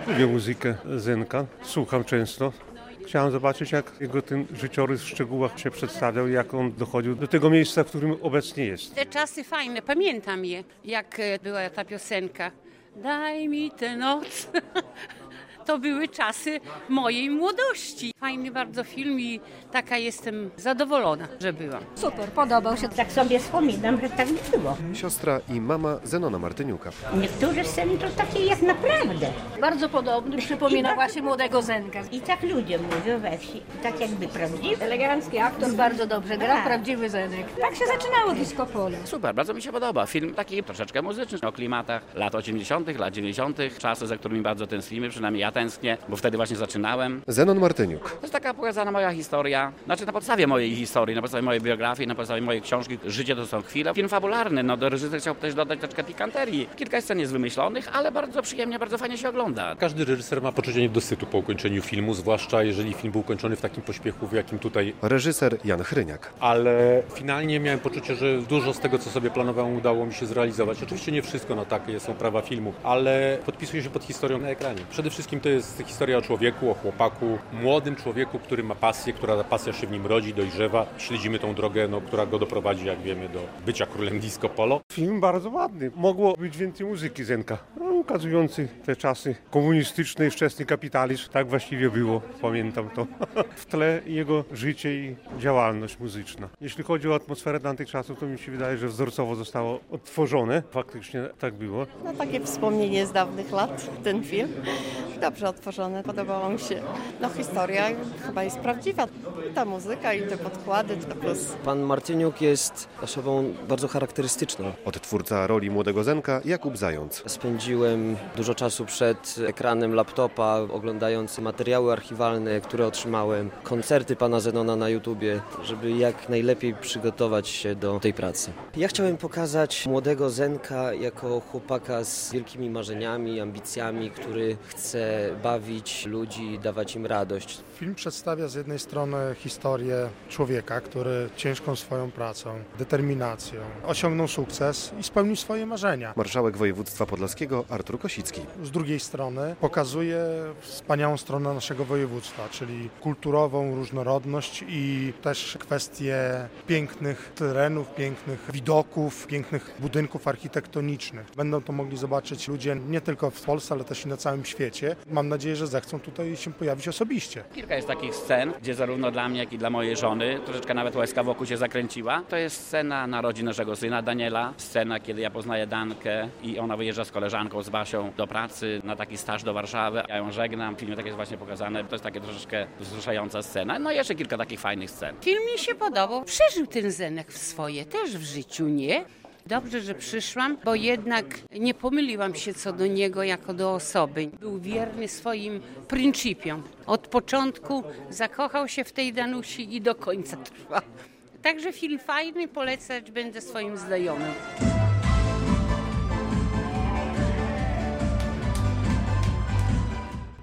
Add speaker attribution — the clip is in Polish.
Speaker 1: Lubię muzykę Zenka, słucham często. Chciałem zobaczyć, jak jego ten życiorys w szczegółach się przedstawiał i jak on dochodził do tego miejsca, w którym obecnie jest.
Speaker 2: Te czasy fajne, pamiętam je, jak była ta piosenka. Daj mi tę noc. To były czasy mojej młodości. Fajny bardzo film i taka jestem zadowolona, że byłam.
Speaker 3: Super, podobał się.
Speaker 4: Tak sobie wspominam, że tak nie było.
Speaker 5: Siostra i mama Zenona Martyniuka.
Speaker 4: Niektóre sceny to takie jak naprawdę.
Speaker 3: Bardzo podobny, przypomina właśnie młodego Zenka.
Speaker 4: I tak ludzie mówią we wsi, tak jakby prawdziwy.
Speaker 3: Elegancki aktor, bardzo dobrze gra,
Speaker 4: Tak.
Speaker 3: prawdziwy Zenek. Tak się zaczynało Disco Polo.
Speaker 6: Super, bardzo mi się podoba. Film taki troszeczkę muzyczny, o klimatach lat 80., lat 90., czasy, za którymi bardzo tęsknimy, przynajmniej ja tęsknię, bo wtedy właśnie zaczynałem.
Speaker 5: Zenon Martyniuk.
Speaker 6: To jest taka pokazana moja historia, znaczy na podstawie mojej historii, na podstawie mojej biografii, na podstawie mojej książki Życie to są chwile. Film fabularny, do reżyser chciał też dodać troszkę pikanterii. Kilka scen jest wymyślonych, ale bardzo przyjemnie, bardzo fajnie się ogląda.
Speaker 7: Każdy reżyser ma poczucie niedosytu po ukończeniu filmu, zwłaszcza jeżeli film był ukończony w takim pośpiechu, w jakim tutaj.
Speaker 5: Reżyser Jan Chryniak.
Speaker 7: Ale finalnie miałem poczucie, że dużo z tego, co sobie planowałem, udało mi się zrealizować. Oczywiście nie wszystko, takie są prawa filmu, ale podpisuję się pod historią na ekranie. Przede wszystkim to jest historia o człowieku, o chłopaku, młodym człowieku, który ma pasję, która ta pasja się w nim rodzi, dojrzewa. Śledzimy tą drogę, która go doprowadzi, jak wiemy, do bycia królem disco polo.
Speaker 1: Film bardzo ładny. Mogło być więcej muzyki Zenka, ukazujący te czasy komunistyczne i wczesny kapitalizm. Tak właściwie było, pamiętam to. W tle jego życie i działalność muzyczna. Jeśli chodzi o atmosferę tamtych czasów, to mi się wydaje, że wzorcowo zostało odtworzone. Faktycznie tak było.
Speaker 8: No takie wspomnienie z dawnych lat, ten film. Dobrze odtworzone, podobało mi się. No historia chyba jest prawdziwa. Ta muzyka i te podkłady to plus.
Speaker 9: Pan Martyniuk jest osobą bardzo charakterystyczną.
Speaker 5: Odtwórca roli młodego Zenka Jakub Zając.
Speaker 9: Spędziłem dużo czasu przed ekranem laptopa, oglądając materiały archiwalne, które otrzymałem, koncerty pana Zenona na YouTubie, żeby jak najlepiej przygotować się do tej pracy. Ja chciałem pokazać młodego Zenka jako chłopaka z wielkimi marzeniami, ambicjami, który chce bawić ludzi, dawać im radość.
Speaker 10: Film przedstawia z jednej strony historię człowieka, który ciężką swoją pracą, determinacją osiągnął sukces i spełnił swoje marzenia.
Speaker 5: Marszałek województwa podlaskiego Artur Kosicki.
Speaker 10: Z drugiej strony pokazuje wspaniałą stronę naszego województwa, czyli kulturową różnorodność i też kwestie pięknych terenów, pięknych widoków, pięknych budynków architektonicznych. Będą to mogli zobaczyć ludzie nie tylko w Polsce, ale też i na całym świecie. Mam nadzieję, że zechcą tutaj się pojawić osobiście.
Speaker 6: Kilka jest takich scen, gdzie zarówno dla mnie, jak i dla mojej żony troszeczkę nawet łezka wokół się zakręciła. To jest scena narodzin naszego syna Daniela, scena, kiedy ja poznaję Dankę i ona wyjeżdża z koleżanką, z Basią do pracy na taki staż do Warszawy. Ja ją żegnam, w filmie tak jest właśnie pokazane. To jest takie troszeczkę wzruszająca scena. No i jeszcze kilka takich fajnych scen.
Speaker 2: Film mi się podobał. Przeżył ten Zenek w swoje też w życiu, nie? Dobrze, że przyszłam, bo jednak nie pomyliłam się co do niego jako do osoby. Był wierny swoim pryncypiom. Od początku zakochał się w tej Danusi i do końca trwa. Także film fajny, polecać będę swoim znajomym.